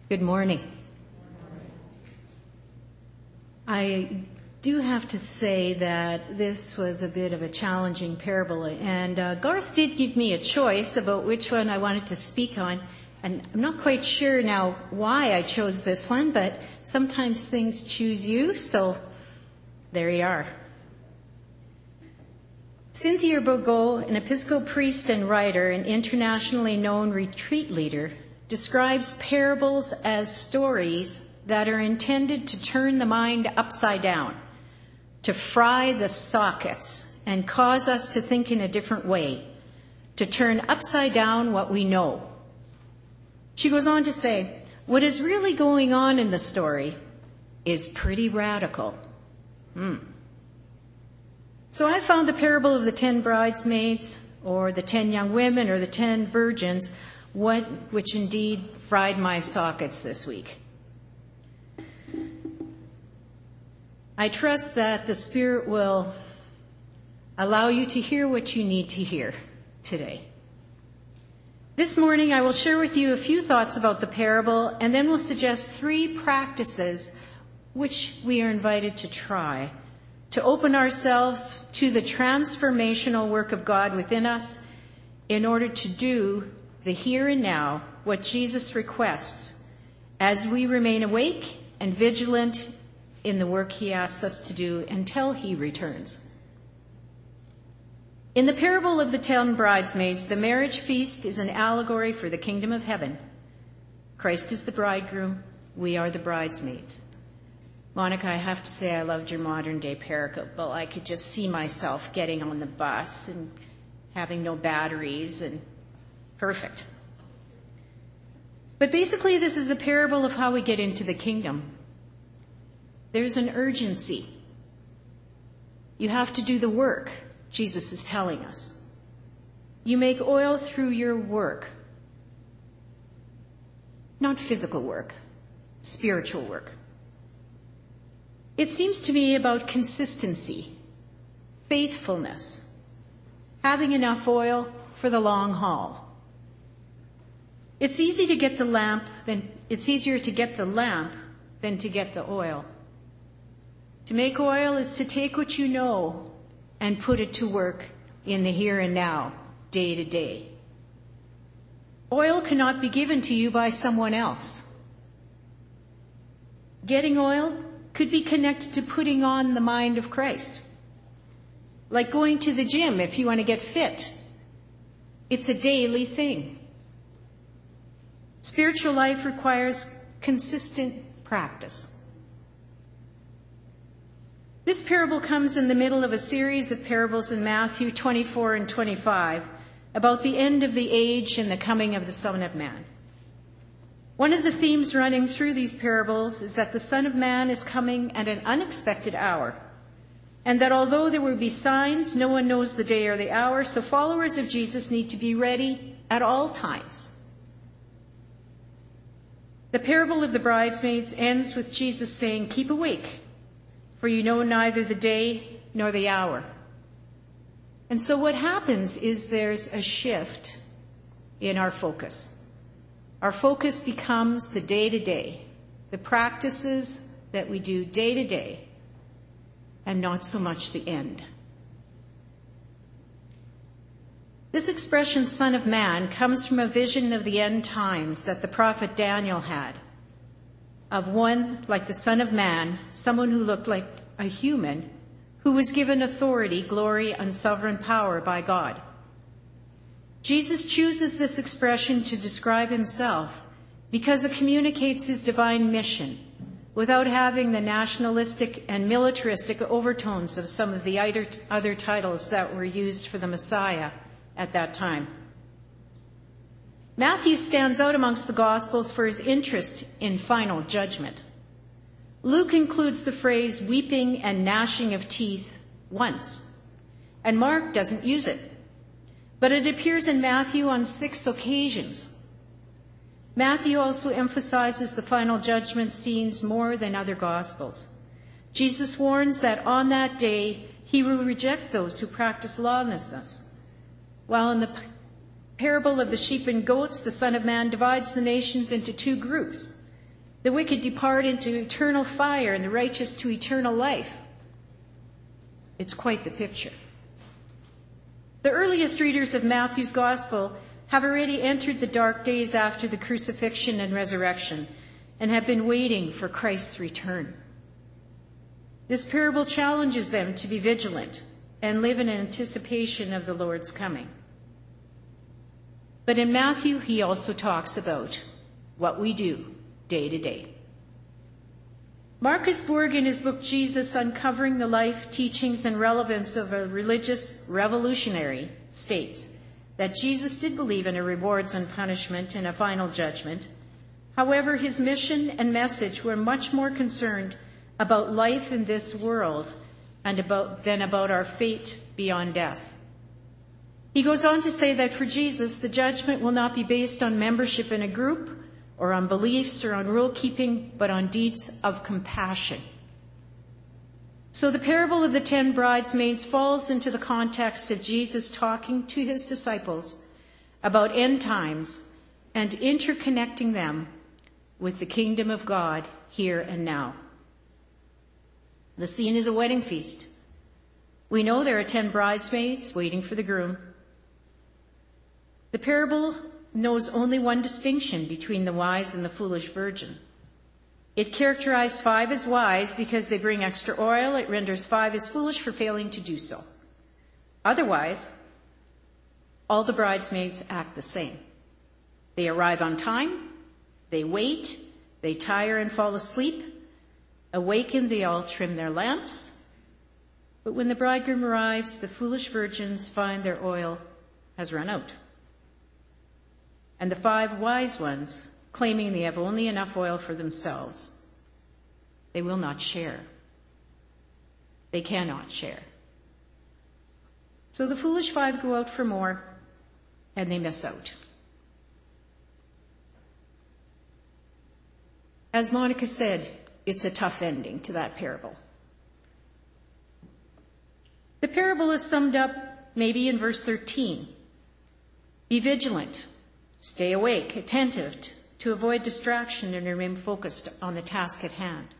Good morning. I do have to say that this was a bit of a challenging parable, and Garth did give me a choice about which one I wanted to speak on, and I'm not quite sure now why I chose this one, but sometimes things choose you, so there you are. Cynthia Bourgault, an Episcopal priest and writer, an internationally known retreat leader, describes parables as stories that are intended to turn the mind upside down, to fry the sockets and cause us to think in a different way, to turn upside down what we know. She goes on to say, what is really going on in the story is pretty radical. So I found the parable of the 10 bridesmaids, or the 10 young women, or the 10 virgins, which indeed fried my sockets this week. I trust that the Spirit will allow you to hear what you need to hear today. This morning I will share with you a few thoughts about the parable, and then we'll suggest 3 practices which we are invited to try to open ourselves to the transformational work of God within us in order to do the here and now what Jesus requests as we remain awake and vigilant in the work he asks us to do until he returns. In the parable of the 10 bridesmaids, the marriage feast is an allegory for the kingdom of heaven. Christ is the bridegroom. We are the bridesmaids. Monica, I have to say I loved your modern day parable. I could just see myself getting on the bus and having no batteries and perfect. But basically, this is a parable of how we get into the kingdom. There's an urgency. You have to do the work, Jesus is telling us. You make oil through your work. Not physical work, spiritual work. It seems to me about consistency, faithfulness, having enough oil for the long haul. It's easier to get the lamp than to get the oil. To make oil is to take what you know and put it to work in the here and now, day to day. Oil cannot be given to you by someone else. Getting oil could be connected to putting on the mind of Christ. Like going to the gym if you want to get fit. It's a daily thing. Spiritual life requires consistent practice. This parable comes in the middle of a series of parables in Matthew 24 and 25 about the end of the age and the coming of the Son of Man. One of the themes running through these parables is that the Son of Man is coming at an unexpected hour, and that although there will be signs, no one knows the day or the hour, so followers of Jesus need to be ready at all times. The parable of the bridesmaids ends with Jesus saying, "Keep awake, for you know neither the day nor the hour." And so what happens is there's a shift in our focus. Our focus becomes the day-to-day, the practices that we do day-to-day, and not so much the end. This expression, Son of Man, comes from a vision of the end times that the prophet Daniel had, of one like the Son of Man, someone who looked like a human, who was given authority, glory, and sovereign power by God. Jesus chooses this expression to describe himself because it communicates his divine mission without having the nationalistic and militaristic overtones of some of the other titles that were used for the Messiah at that time. Matthew stands out amongst the Gospels for his interest in final judgment. Luke includes the phrase weeping and gnashing of teeth once, and Mark doesn't use it, but it appears in Matthew on 6 occasions. Matthew also emphasizes the final judgment scenes more than other Gospels. Jesus warns that on that day he will reject those who practice lawlessness. While in the parable of the sheep and goats, the Son of Man divides the nations into 2 groups. The wicked depart into eternal fire and the righteous to eternal life. It's quite the picture. The earliest readers of Matthew's Gospel have already entered the dark days after the crucifixion and resurrection and have been waiting for Christ's return. This parable challenges them to be vigilant and live in anticipation of the Lord's coming. But in Matthew, he also talks about what we do day to day. Marcus Borg, in his book Jesus, Uncovering the Life, Teachings, and Relevance of a Religious Revolutionary, states that Jesus did believe in a rewards and punishment and a final judgment. However, his mission and message were much more concerned about life in this world than about our fate beyond death. He goes on to say that for Jesus, the judgment will not be based on membership in a group or on beliefs or on rule-keeping, but on deeds of compassion. So the parable of the 10 bridesmaids falls into the context of Jesus talking to his disciples about end times and interconnecting them with the kingdom of God here and now. The scene is a wedding feast. We know there are 10 bridesmaids waiting for the groom. The parable knows only one distinction between the wise and the foolish virgin. It characterized 5 as wise because they bring extra oil. It renders 5 as foolish for failing to do so. Otherwise, all the bridesmaids act the same. They arrive on time, they wait, they tire and fall asleep. Awakened, they all trim their lamps. But when the bridegroom arrives, the foolish virgins find their oil has run out. And the 5 wise ones, claiming they have only enough oil for themselves, they will not share. They cannot share. So the foolish 5 go out for more, and they miss out. As Monica said, it's a tough ending to that parable. The parable is summed up maybe in verse 13. Be vigilant. Stay awake, attentive to avoid distraction and remain focused on the task at hand.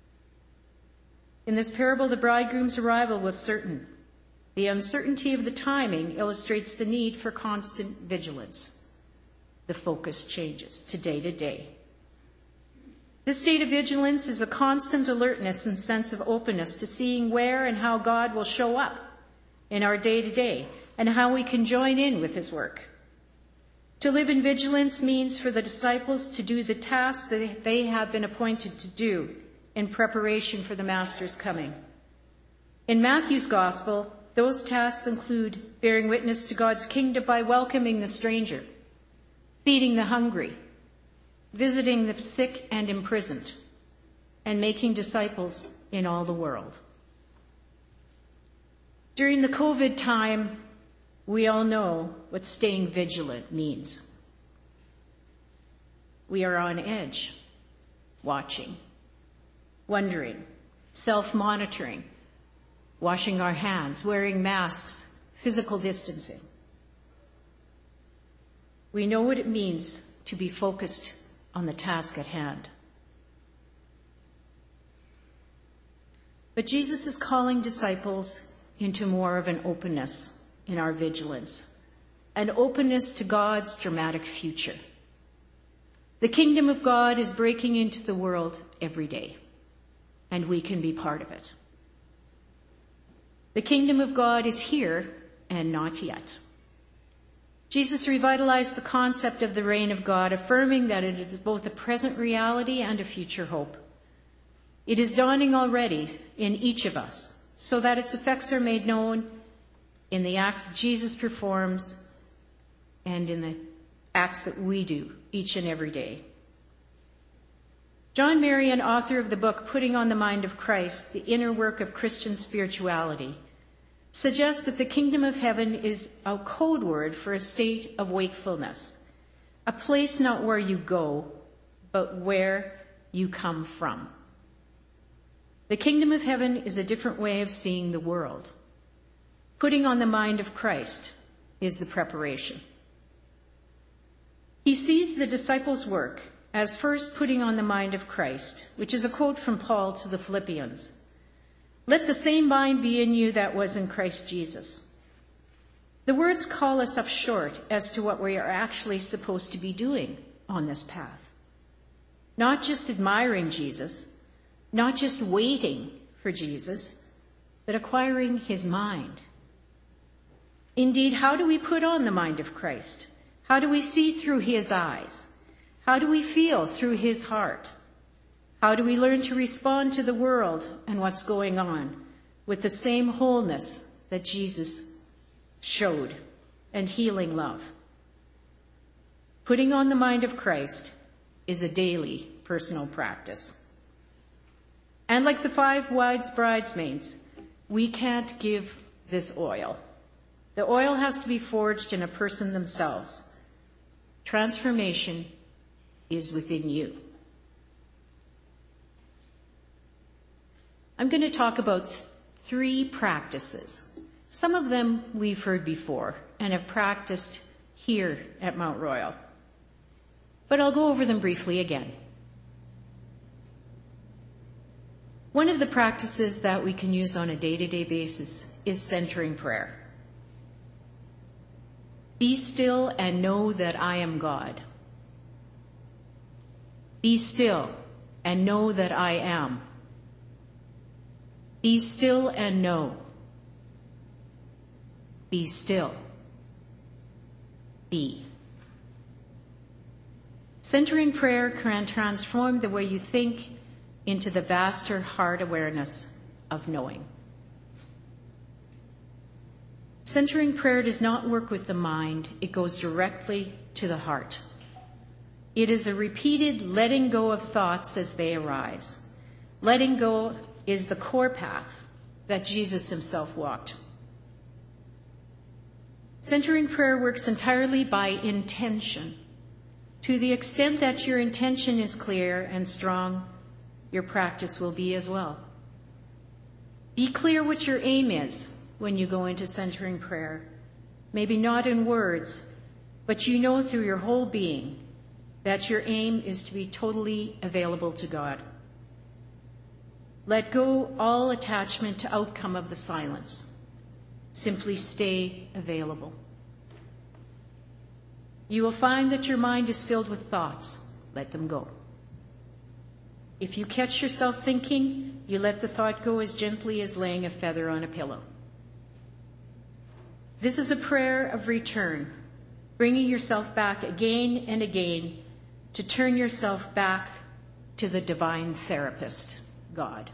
In this parable, the bridegroom's arrival was certain. The uncertainty of the timing illustrates the need for constant vigilance. The focus changes to day. This state of vigilance is a constant alertness and sense of openness to seeing where and how God will show up in our day-to-day and how we can join in with his work. To live in vigilance means for the disciples to do the tasks that they have been appointed to do in preparation for the Master's coming. In Matthew's Gospel, those tasks include bearing witness to God's kingdom by welcoming the stranger, feeding the hungry, visiting the sick and imprisoned, and making disciples in all the world. During the COVID time, we all know what staying vigilant means. We are on edge, watching, wondering, self-monitoring, washing our hands, wearing masks, physical distancing. We know what it means to be focused on the task at hand. But Jesus is calling disciples into more of an openness in our vigilance, an openness to God's dramatic future. The kingdom of God is breaking into the world every day, and we can be part of it. The kingdom of God is here and not yet. Jesus revitalized the concept of the reign of God, affirming that it is both a present reality and a future hope. It is dawning already in each of us, so that its effects are made known in the acts that Jesus performs and in the acts that we do each and every day. John Marion, author of the book Putting on the Mind of Christ, The Inner Work of Christian Spirituality, suggests that the kingdom of heaven is a code word for a state of wakefulness, a place not where you go, but where you come from. The kingdom of heaven is a different way of seeing the world. Putting on the mind of Christ is the preparation. He sees the disciples' work as first putting on the mind of Christ, which is a quote from Paul to the Philippians. Let the same mind be in you that was in Christ Jesus. The words call us up short as to what we are actually supposed to be doing on this path. Not just admiring Jesus, not just waiting for Jesus, but acquiring his mind. Indeed, how do we put on the mind of Christ? How do we see through his eyes? How do we feel through his heart? How do we learn to respond to the world and what's going on with the same wholeness that Jesus showed and healing love? Putting on the mind of Christ is a daily personal practice. And like the 5 wise bridesmaids, we can't give this oil. The oil has to be forged in a person themselves. Transformation is within you. I'm going to talk about 3 practices. Some of them we've heard before and have practiced here at Mount Royal. But I'll go over them briefly again. One of the practices that we can use on a day-to-day basis is centering prayer. Be still and know that I am God. Be still and know that I am. Be still and know. Be still. Be. Centering prayer can transform the way you think into the vaster heart awareness of knowing. Centering prayer does not work with the mind. It goes directly to the heart. It is a repeated letting go of thoughts as they arise. Letting go is the core path that Jesus himself walked. Centering prayer works entirely by intention. To the extent that your intention is clear and strong, your practice will be as well. Be clear what your aim is when you go into centering prayer. Maybe not in words, but you know through your whole being that your aim is to be totally available to God. Let go all attachment to outcome of the silence. Simply stay available. You will find that your mind is filled with thoughts. Let them go. If you catch yourself thinking, you let the thought go as gently as laying a feather on a pillow. This is a prayer of return, bringing yourself back again and again to turn yourself back to the divine therapist, God.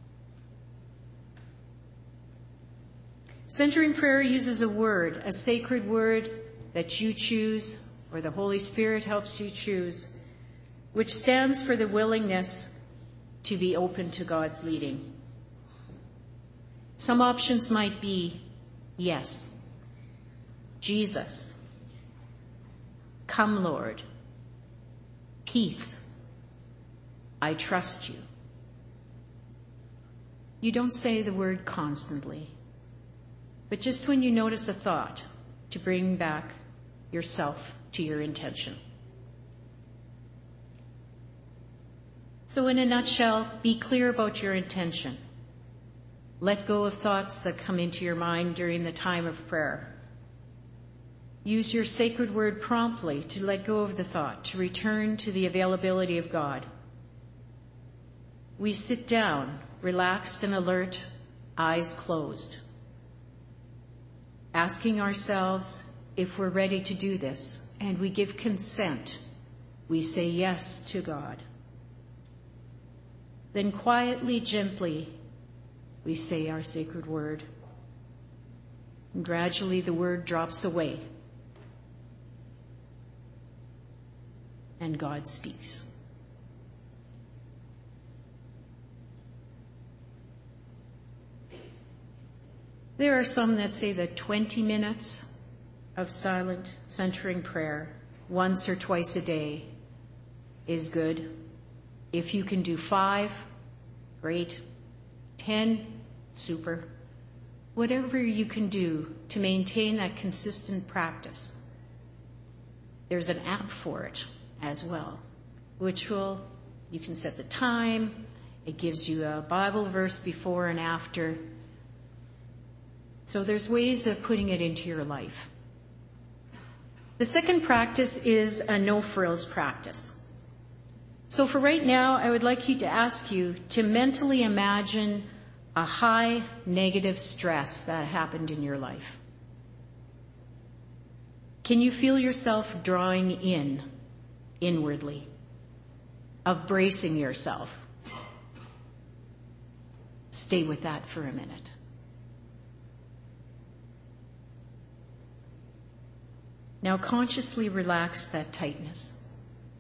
Centering prayer uses a word, a sacred word that you choose, or the Holy Spirit helps you choose, which stands for the willingness to be open to God's leading. Some options might be yes, Jesus, come Lord, peace, I trust you. You don't say the word constantly, but just when you notice a thought, to bring back yourself to your intention. So in a nutshell, be clear about your intention. Let go of thoughts that come into your mind during the time of prayer. Use your sacred word promptly to let go of the thought, to return to the availability of God. We sit down, relaxed and alert, eyes closed, asking ourselves if we're ready to do this, and we give consent. We say yes to God. Then quietly, gently, we say our sacred word. And gradually the word drops away. And God speaks. There are some that say that 20 minutes of silent centering prayer once or twice a day is good. If you can do 5, great. 10, super. Whatever you can do to maintain that consistent practice. There's an app for it as well. you can set the time. It gives you a Bible verse before and after. So there's ways of putting it into your life. The second practice is a no-frills practice. So for right now, I would like you to ask you to mentally imagine a high negative stress that happened in your life. Can you feel yourself drawing inwardly, of bracing yourself? Stay with that for a minute. Now consciously relax that tightness.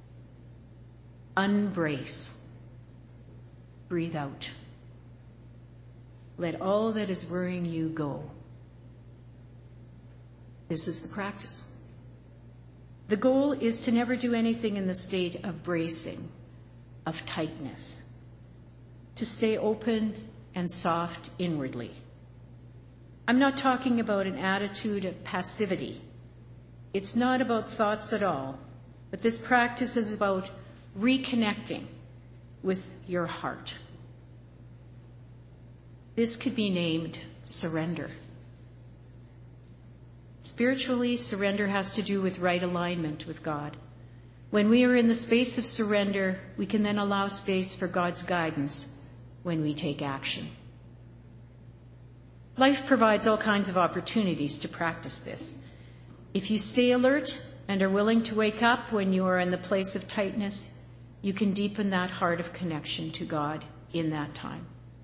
Unbrace. Breathe out. Let all that is worrying you go. This is the practice. The goal is to never do anything in the state of bracing, of tightness. To stay open and soft inwardly. I'm not talking about an attitude of passivity. It's not about thoughts at all, but this practice is about reconnecting with your heart. This could be named surrender. Spiritually, surrender has to do with right alignment with God. When we are in the space of surrender, we can then allow space for God's guidance when we take action. Life provides all kinds of opportunities to practice this. If you stay alert and are willing to wake up when you are in the place of tightness, you can deepen that heart of connection to God in that time.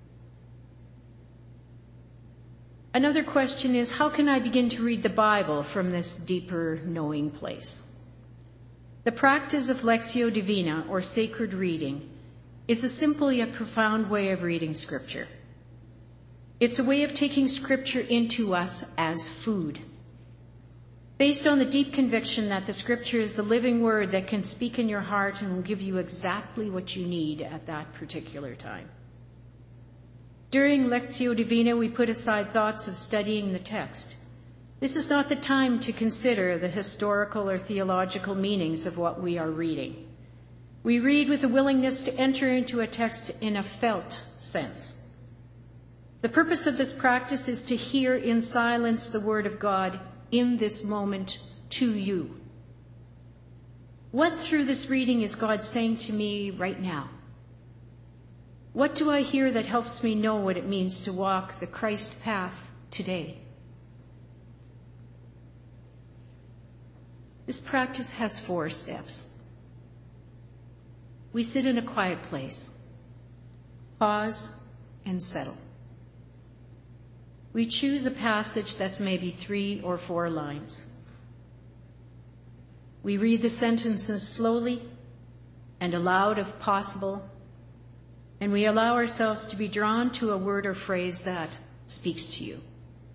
Another question is, how can I begin to read the Bible from this deeper knowing place? The practice of Lectio Divina, or sacred reading, is a simple yet profound way of reading Scripture. It's a way of taking Scripture into us as food. Based on the deep conviction that the Scripture is the living word that can speak in your heart and will give you exactly what you need at that particular time. During Lectio Divina, we put aside thoughts of studying the text. This is not the time to consider the historical or theological meanings of what we are reading. We read with a willingness to enter into a text in a felt sense. The purpose of this practice is to hear in silence the word of God in this moment to you. What through this reading is God saying to me right now? What do I hear that helps me know what it means to walk the Christ path today? This practice has 4 steps. We sit in a quiet place, pause, and settle. We choose a passage that's maybe 3 or 4 lines. We read the sentences slowly and aloud if possible, and we allow ourselves to be drawn to a word or phrase that speaks to you.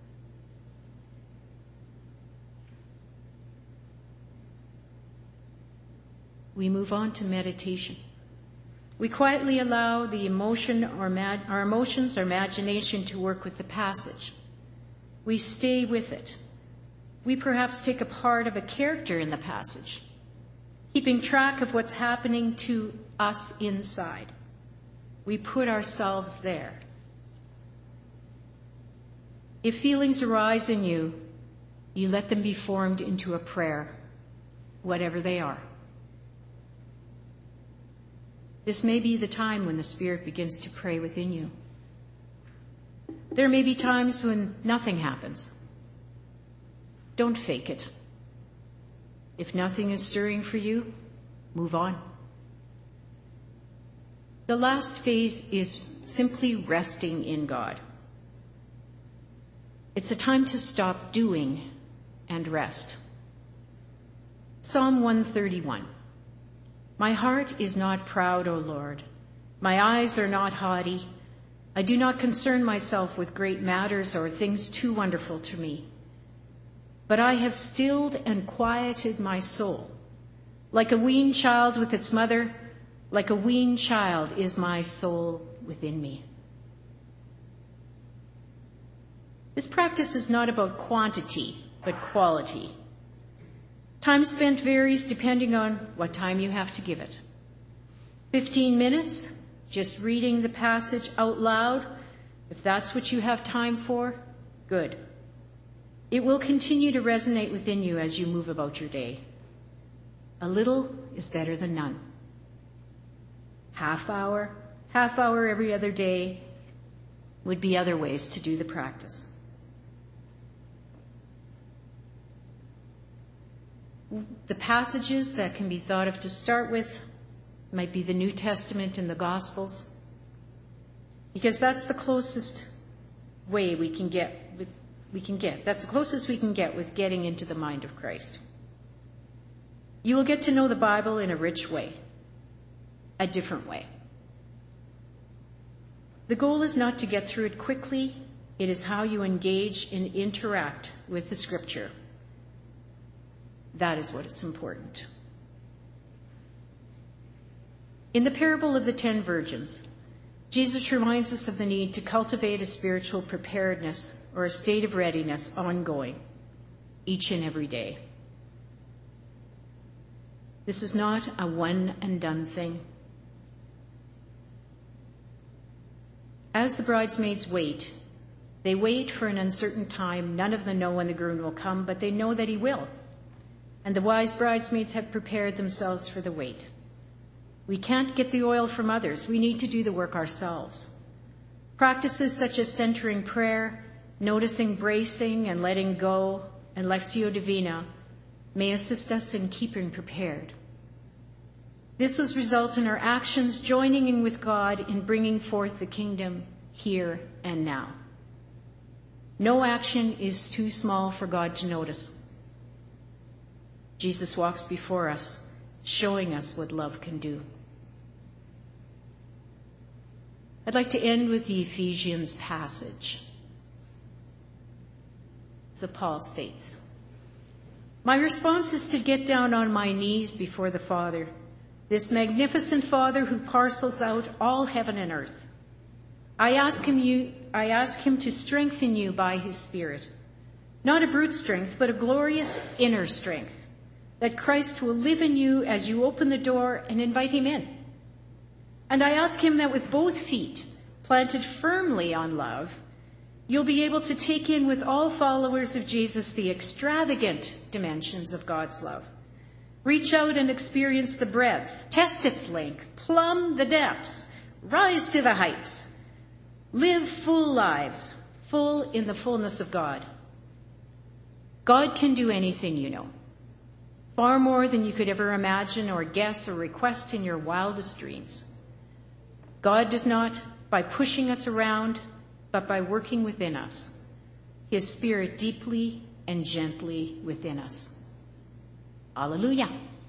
We move on to meditation. We quietly allow the our emotions or imagination to work with the passage. We stay with it. We perhaps take a part of a character in the passage, keeping track of what's happening to us inside. We put ourselves there. If feelings arise in you, you let them be formed into a prayer, whatever they are. This may be the time when the Spirit begins to pray within you. There may be times when nothing happens. Don't fake it. If nothing is stirring for you, move on. The last phase is simply resting in God. It's a time to stop doing and rest. Psalm 131. My heart is not proud, O Lord. My eyes are not haughty. I do not concern myself with great matters or things too wonderful to me. But I have stilled and quieted my soul. Like a weaned child with its mother, like a weaned child is my soul within me. This practice is not about quantity, but quality. Time spent varies depending on what time you have to give it. 15 minutes, just reading the passage out loud, if that's what you have time for, good. It will continue to resonate within you as you move about your day. A little is better than none. Half hour every other day would be other ways to do the practice. The passages that can be thought of to start with might be the New Testament and the Gospels, because that's the closest way we can get. That's the closest we can get with getting into the mind of Christ. You will get to know the Bible in a rich way, a different way. The goal is not to get through it quickly. It is how you engage and interact with the Scripture. That is what is important. In the parable of the 10 virgins, Jesus reminds us of the need to cultivate a spiritual preparedness or a state of readiness ongoing, each and every day. This is not a one and done thing. As the bridesmaids wait, they wait for an uncertain time. None of them know when the groom will come, but they know that he will. And the wise bridesmaids have prepared themselves for the wait. We can't get the oil from others. We need to do the work ourselves. Practices such as centering prayer, noticing bracing and letting go, and Lectio Divina may assist us in keeping prepared. This will result in our actions joining in with God in bringing forth the kingdom here and now. No action is too small for God to notice. Jesus walks before us, showing us what love can do. I'd like to end with the Ephesians passage. So Paul states, "My response is to get down on my knees before the Father, this magnificent Father who parcels out all heaven and earth. I ask him to strengthen you by his Spirit, not a brute strength, but a glorious inner strength, that Christ will live in you as you open the door and invite him in. And I ask him that with both feet planted firmly on love, you'll be able to take in with all followers of Jesus the extravagant dimensions of God's love. Reach out and experience the breadth, test its length, plumb the depths, rise to the heights. Live full lives, full in the fullness of God. God can do anything, you know, far more than you could ever imagine or guess or request in your wildest dreams. God does not by pushing us around, but by working within us, his Spirit deeply and gently within us. Alleluia.